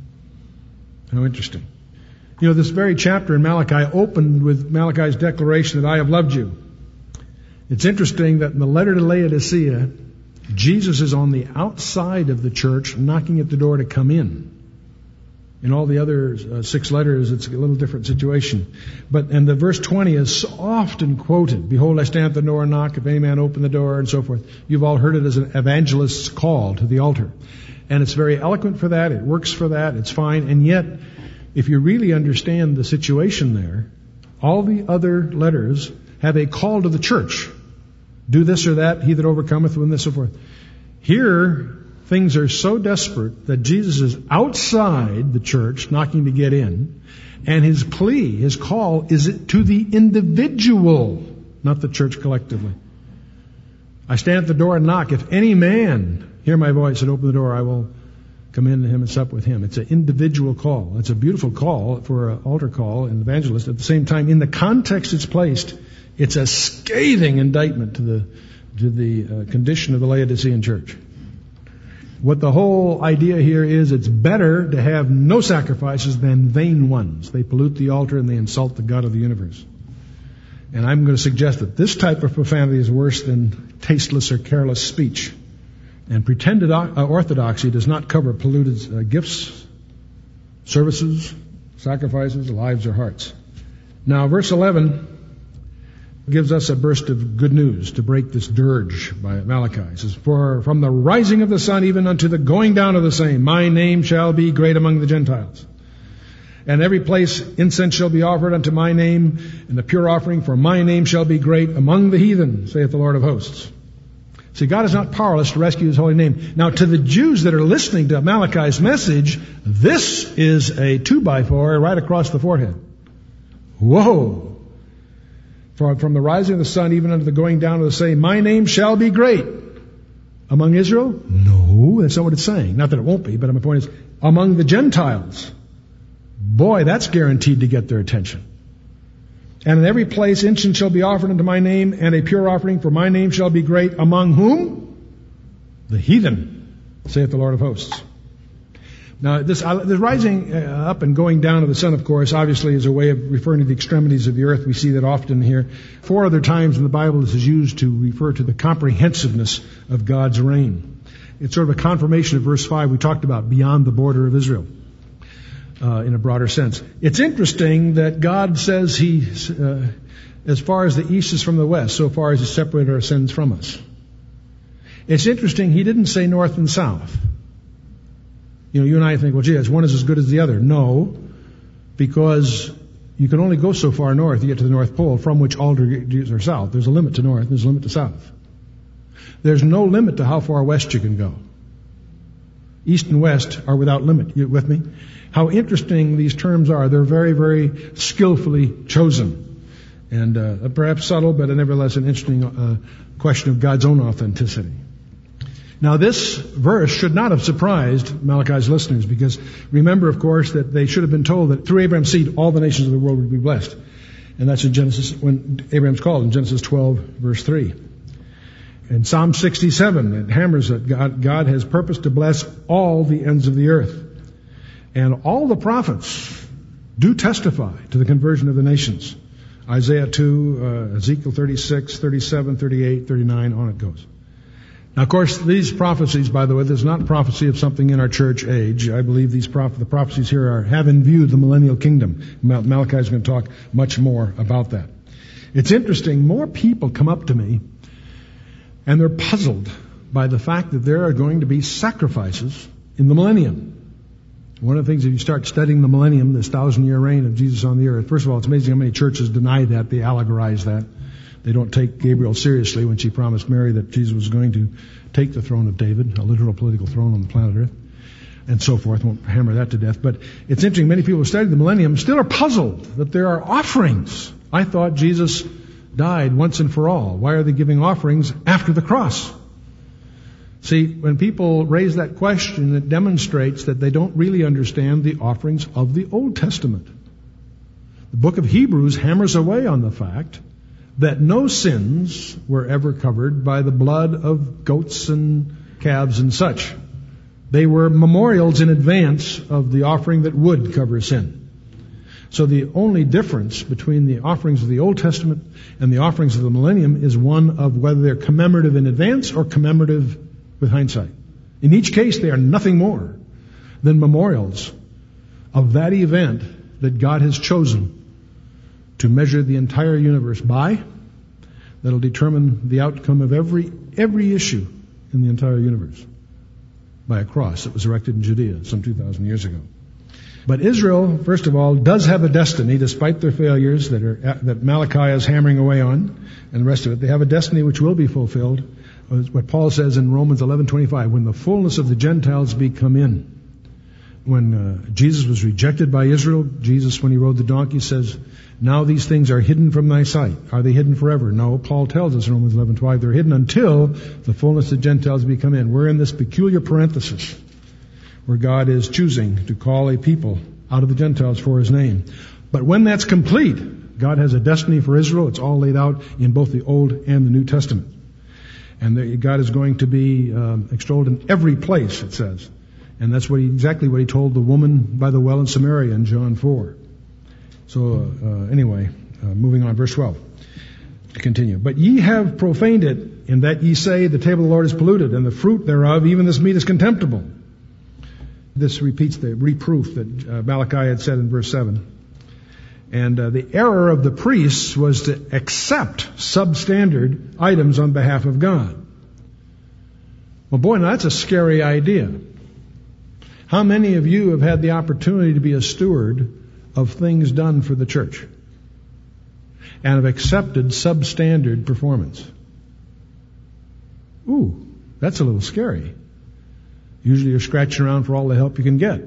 Speaker 1: How interesting. You know, this very chapter in Malachi opened with Malachi's declaration that I have loved you. It's interesting that in the letter to Laodicea, Jesus is on the outside of the church, knocking at the door to come in. In all the other uh, six letters, it's a little different situation. But, and the verse twenty is so often quoted. Behold, I stand at the door and knock. If any man open the door, and so forth. You've all heard it as an evangelist's call to the altar. And it's very eloquent for that. It works for that. It's fine. And yet, if you really understand the situation there, all the other letters have a call to the church. Do this or that, he that overcometh, win this, so forth. Here, things are so desperate that Jesus is outside the church, knocking to get in, and his plea, his call, is to the individual, not the church collectively. I stand at the door and knock. If any man hear my voice and open the door, I will come in to him and sup with him. It's an individual call. It's a beautiful call for an altar call and evangelist. At the same time, in the context it's placed, it's a scathing indictment to the to the uh, condition of the Laodicean church. What the whole idea here is, it's better to have no sacrifices than vain ones. They pollute the altar and they insult the God of the universe. And I'm going to suggest that this type of profanity is worse than tasteless or careless speech. And pretended orthodoxy does not cover polluted uh, gifts, services, sacrifices, lives, or hearts. Now, verse eleven gives us a burst of good news to break this dirge by Malachi. It says, for from the rising of the sun even unto the going down of the same, my name shall be great among the Gentiles. And every place incense shall be offered unto my name, and the pure offering for my name shall be great among the heathen, saith the Lord of hosts. See, God is not powerless to rescue His holy name. Now, to the Jews that are listening to Malachi's message, this is a two-by-four right across the forehead. Whoa! From, from the rising of the sun even unto the going down of the same, my name shall be great. Among Israel? No, that's not what it's saying. Not that it won't be, but my point is, among the Gentiles. Boy, that's guaranteed to get their attention. And in every place incense shall be offered unto my name, and a pure offering for my name shall be great. Among whom? The heathen, saith the Lord of hosts. Now, this, uh, the rising uh, up and going down of the sun, of course, obviously is a way of referring to the extremities of the earth. We see that often here. Four other times in the Bible this is used to refer to the comprehensiveness of God's reign. It's sort of a confirmation of verse five we talked about, beyond the border of Israel. Uh, in a broader sense. It's interesting that God says He, uh, as far as the east is from the west, so far as He separated our sins from us. It's interesting, He didn't say north and south. You know, you and I think, well, gee, one is as good as the other. No, because you can only go so far north, you get to the North Pole, from which all degrees are south. There's a limit to north, there's a limit to south. There's no limit to how far west you can go. East and west are without limit. You with me? How interesting these terms are. They're very, very skillfully chosen. And uh, perhaps subtle, but nevertheless an interesting uh, question of God's own authenticity. Now, this verse should not have surprised Malachi's listeners, because remember, of course, that they should have been told that through Abraham's seed all the nations of the world would be blessed. And that's in Genesis, when Abraham's called, in Genesis twelve, verse three. In Psalm sixty-seven, it hammers that God, God has purposed to bless all the ends of the earth. And all the prophets do testify to the conversion of the nations. Isaiah two, uh, Ezekiel thirty-six, thirty-seven, thirty-eight, thirty-nine, on it goes. Now, of course, these prophecies, by the way, there's not prophecy of something in our church age. I believe these proph- the prophecies here are, have in view the millennial kingdom. Mal- Malachi is going to talk much more about that. It's interesting, more people come up to me and they're puzzled by the fact that there are going to be sacrifices in the millennium. One of the things, if you start studying the millennium, this thousand-year reign of Jesus on the earth, first of all, it's amazing how many churches deny that. They allegorize that. They don't take Gabriel seriously when she promised Mary that Jesus was going to take the throne of David, a literal political throne on the planet Earth, and so forth. Won't hammer that to death. But it's interesting, many people who study the millennium still are puzzled that there are offerings. I thought Jesus died once and for all. Why are they giving offerings after the cross? See, when people raise that question, it demonstrates that they don't really understand the offerings of the Old Testament. The book of Hebrews hammers away on the fact that no sins were ever covered by the blood of goats and calves and such. They were memorials in advance of the offering that would cover sin. So the only difference between the offerings of the Old Testament and the offerings of the millennium is one of whether they're commemorative in advance or commemorative with hindsight. In each case, they are nothing more than memorials of that event that God has chosen to measure the entire universe by, that'll determine the outcome of every every issue in the entire universe, by a cross that was erected in Judea some two thousand years ago. But Israel, first of all, does have a destiny, despite their failures that are that Malachi is hammering away on, and the rest of it. They have a destiny which will be fulfilled. What Paul says in Romans eleven twenty-five, when the fullness of the Gentiles be come in. when uh, Jesus was rejected by Israel, Jesus, when he rode the donkey, says, now these things are hidden from thy sight. Are they hidden forever? No, Paul tells us in Romans eleven twelve, they're hidden until the fullness of Gentiles be come in. We're in this peculiar parenthesis where God is choosing to call a people out of the Gentiles for his name. But when that's complete, God has a destiny for Israel. It's all laid out in both the Old and the New Testament. And the, God is going to be um, extolled in every place, it says. And that's what he, exactly what he told the woman by the well in Samaria in John four. So, uh, uh, anyway, uh, moving on, verse twelve. To continue. But ye have profaned it, in that ye say, the table of the Lord is polluted, and the fruit thereof, even this meat, is contemptible. This repeats the reproof that uh, Malachi had said in verse seven. And uh, the error of the priests was to accept substandard items on behalf of God. Well, boy, now that's a scary idea. How many of you have had the opportunity to be a steward of things done for the church and have accepted substandard performance? Ooh, that's a little scary. Usually you're scratching around for all the help you can get.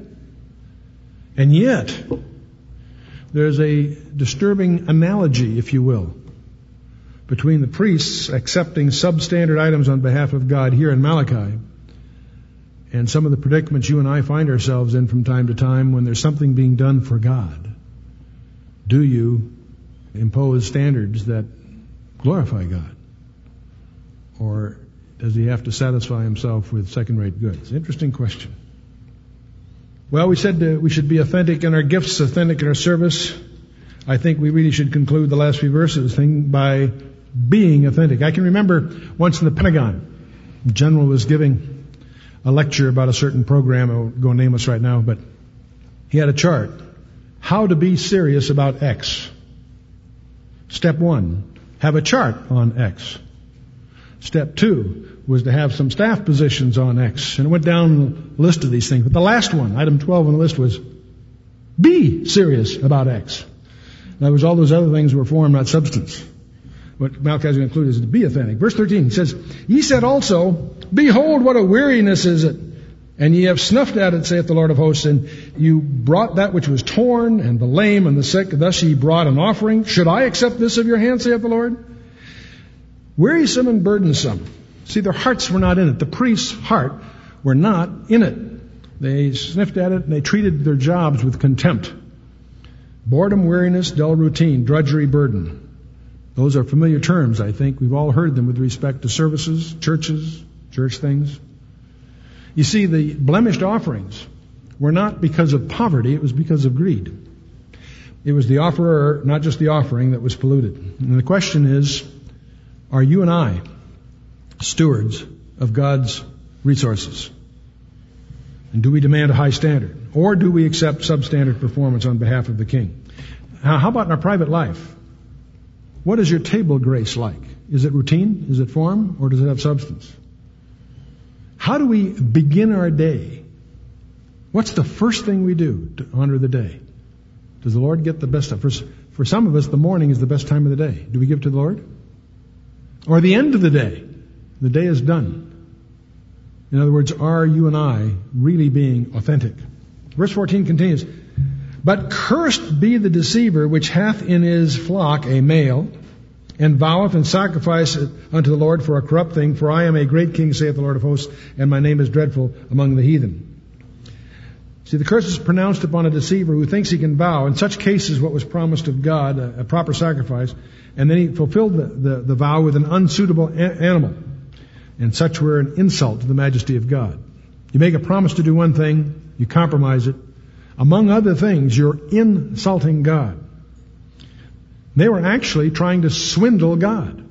Speaker 1: And yet, there's a disturbing analogy, if you will, between the priests accepting substandard items on behalf of God here in Malachi and some of the predicaments you and I find ourselves in from time to time when there's something being done for God. Do you impose standards that glorify God? Or does he have to satisfy himself with second-rate goods? Interesting question. Well, we said uh, we should be authentic in our gifts, authentic in our service. I think we really should conclude the last few verses thing by being authentic. I can remember once in the Pentagon, the general was giving a lecture about a certain program. I won't go nameless right now, but he had a chart. How to be serious about X. Step one, have a chart on X. Step two was to have some staff positions on X. And it went down the list of these things. But the last one, item twelve on the list, was be serious about X. In other words, all those other things were form, not substance. What Malachi is going to include is to be authentic. Verse thirteen says, ye said also, behold, what a weariness is it, and ye have snuffed at it, saith the Lord of hosts, and you brought that which was torn, and the lame, and the sick, thus ye brought an offering. Should I accept this of your hand, saith the Lord? Wearisome and burdensome. See, their hearts were not in it. The priest's heart were not in it. They sniffed at it, and they treated their jobs with contempt. Boredom, weariness, dull routine, drudgery, burden. Those are familiar terms, I think. We've all heard them with respect to services, churches, church things. You see, the blemished offerings were not because of poverty, it was because of greed. It was the offerer, not just the offering, that was polluted. And the question is, are you and I stewards of God's resources? And do we demand a high standard? Or do we accept substandard performance on behalf of the King? Now, how about in our private life? What is your table grace like? Is it routine? Is it form? Or does it have substance? How do we begin our day? What's the first thing we do to honor the day? Does the Lord get the best of it? For some of us, the morning is the best time of the day. Do we give to the Lord? Or the end of the day? The day is done. In other words, are you and I really being authentic? Verse fourteen continues, but cursed be the deceiver which hath in his flock a male, and voweth and sacrificeth unto the Lord for a corrupt thing, for I am a great king, saith the Lord of hosts, and my name is dreadful among the heathen. See, the curse is pronounced upon a deceiver who thinks he can vow, in such cases what was promised of God, a, a proper sacrifice, and then he fulfilled the, the, the vow with an unsuitable a- animal. And such were an insult to the majesty of God. You make a promise to do one thing, you compromise it. Among other things, you're insulting God. They were actually trying to swindle God.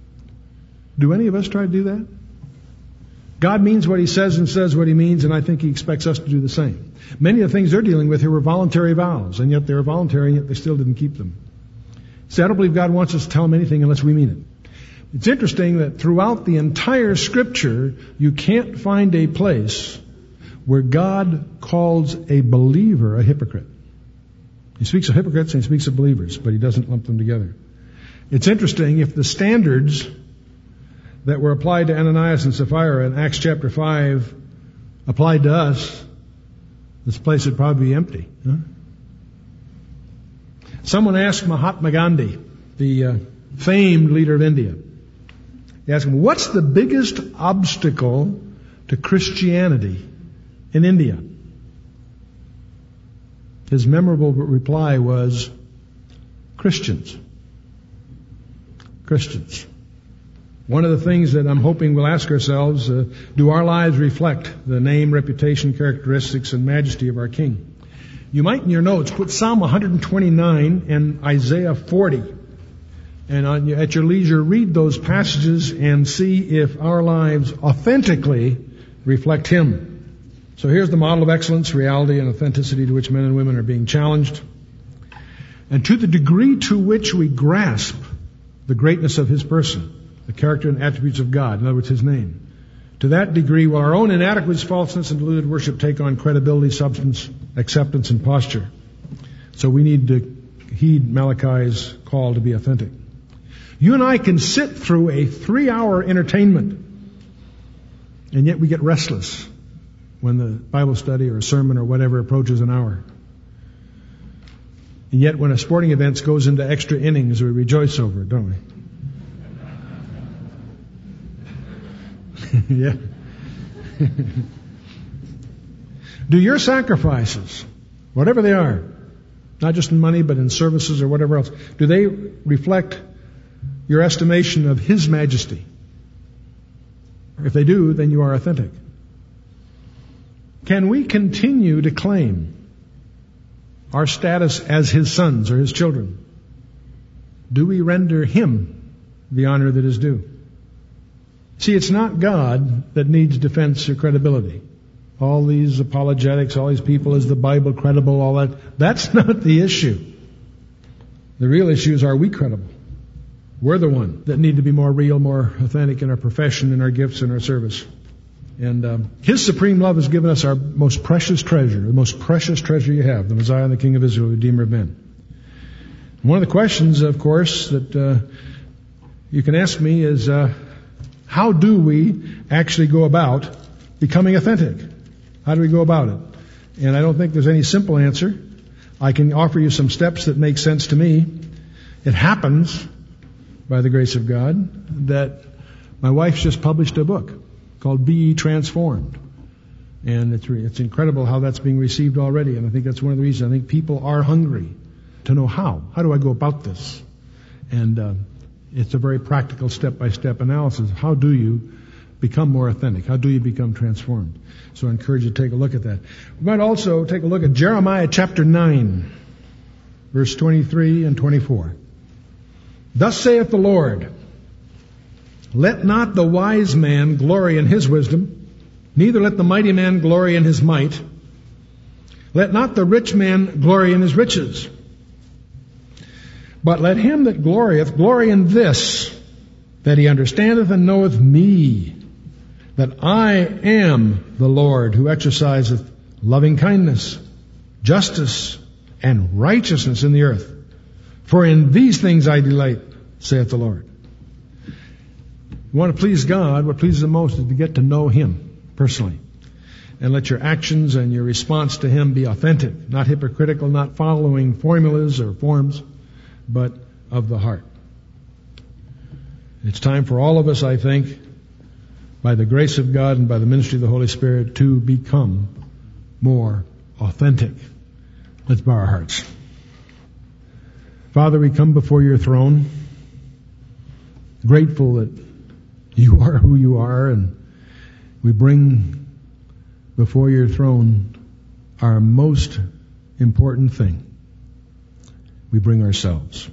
Speaker 1: Do any of us try to do that? God means what he says and says what he means, and I think he expects us to do the same. Many of the things they're dealing with here were voluntary vows, and yet they were voluntary, and yet they still didn't keep them. See, I don't believe God wants us to tell him anything unless we mean it. It's interesting that throughout the entire Scripture, you can't find a place where God calls a believer a hypocrite. He speaks of hypocrites and he speaks of believers, but he doesn't lump them together. It's interesting, if the standards that were applied to Ananias and Sapphira in Acts chapter five applied to us, this place would probably be empty. Huh? Someone asked Mahatma Gandhi, the uh, famed leader of India, he asked him, what's the biggest obstacle to Christianity in India? His memorable reply was, Christians. Christians. One of the things that I'm hoping we'll ask ourselves, uh, do our lives reflect the name, reputation, characteristics, and majesty of our King? You might in your notes put Psalm one twenty-nine and Isaiah forty. And on, at your leisure, read those passages and see if our lives authentically reflect Him. So here's the model of excellence, reality, and authenticity to which men and women are being challenged. And to the degree to which we grasp the greatness of His person, the character and attributes of God, in other words, His name, to that degree will our own inadequacies, falseness, and deluded worship take on credibility, substance, acceptance, and posture. So we need to heed Malachi's call to be authentic. You and I can sit through a three-hour entertainment, and yet we get restless when the Bible study or a sermon or whatever approaches an hour. And yet when a sporting event goes into extra innings, we rejoice over it, don't we? Yeah. Do your sacrifices, whatever they are, not just in money but in services or whatever else, do they reflect your estimation of His majesty? If they do, then you are authentic. Can we continue to claim our status as His sons or His children? Do we render Him the honor that is due? See, it's not God that needs defense or credibility. All these apologetics, all these people, is the Bible credible, all that. That's not the issue. The real issue is, are we credible? We're the one that need to be more real, more authentic in our profession, in our gifts, in our service. And um, His supreme love has given us our most precious treasure, the most precious treasure you have, the Messiah and the King of Israel, the Redeemer of men. One of the questions, of course, that uh, you can ask me is, uh, how do we actually go about becoming authentic? How do we go about it? And I don't think there's any simple answer. I can offer you some steps that make sense to me. It happens, by the grace of God, that my wife's just published a book called Be Ye Transformed. And it's re- it's incredible how that's being received already. And I think that's one of the reasons I think people are hungry to know how. How do I go about this? And uh, it's a very practical step-by-step analysis. How do you become more authentic? How do you become transformed? So I encourage you to take a look at that. We might also take a look at Jeremiah chapter nine, verse twenty-three and twenty-four. Thus saith the Lord, let not the wise man glory in his wisdom, neither let the mighty man glory in his might. Let not the rich man glory in his riches. But let him that glorieth glory in this, that he understandeth and knoweth me, that I am the Lord who exerciseth loving kindness, justice, and righteousness in the earth. For in these things I delight, saith the Lord. You want to please God, what pleases Him most is to get to know Him personally. And let your actions and your response to Him be authentic, not hypocritical, not following formulas or forms, but of the heart. It's time for all of us, I think, by the grace of God and by the ministry of the Holy Spirit, to become more authentic. Let's bow our hearts. Father, we come before your throne, grateful that you are who you are, and we bring before your throne our most important thing. We bring ourselves.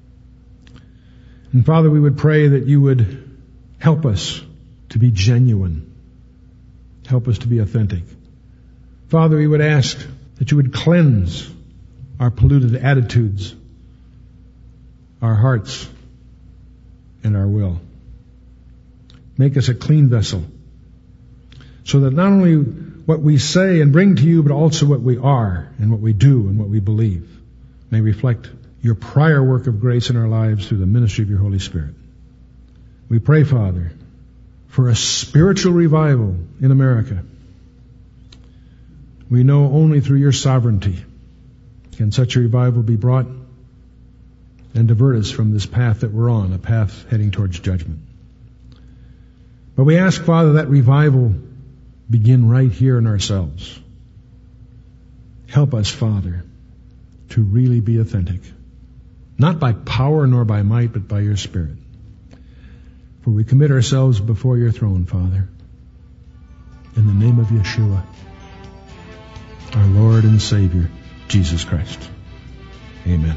Speaker 1: And Father, we would pray that you would help us to be genuine. Help us to be authentic. Father, we would ask that you would cleanse our polluted attitudes, our hearts, and our will. Make us a clean vessel, so that not only what we say and bring to you, but also what we are and what we do and what we believe may reflect your prior work of grace in our lives through the ministry of your Holy Spirit. We pray, Father, for a spiritual revival in America. We know only through your sovereignty can such a revival be brought and divert us from this path that we're on, a path heading towards judgment. But we ask, Father, that revival begin right here in ourselves. Help us, Father, to really be authentic. Not by power nor by might, but by your Spirit. For we commit ourselves before your throne, Father, in the name of Yeshua, our Lord and Savior, Jesus Christ. Amen.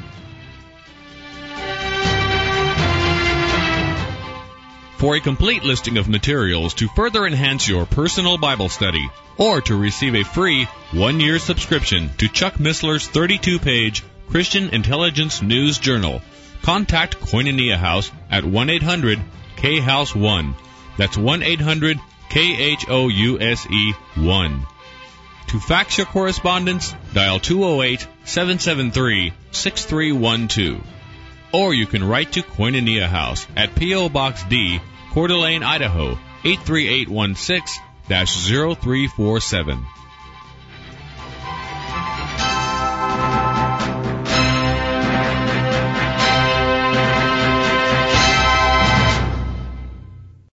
Speaker 2: For a complete listing of materials to further enhance your personal Bible study, or to receive a free one-year subscription to Chuck Missler's thirty-two page Christian Intelligence News Journal, contact Koinonia House at one eight hundred K house one. That's one eight hundred K H O U S E one. To fax your correspondence, dial two oh eight, seven seven three, six three one two. Or you can write to Koinonia House at P O. Box D, Coeur d'Alene, Idaho, eight three eight one six, zero three four seven.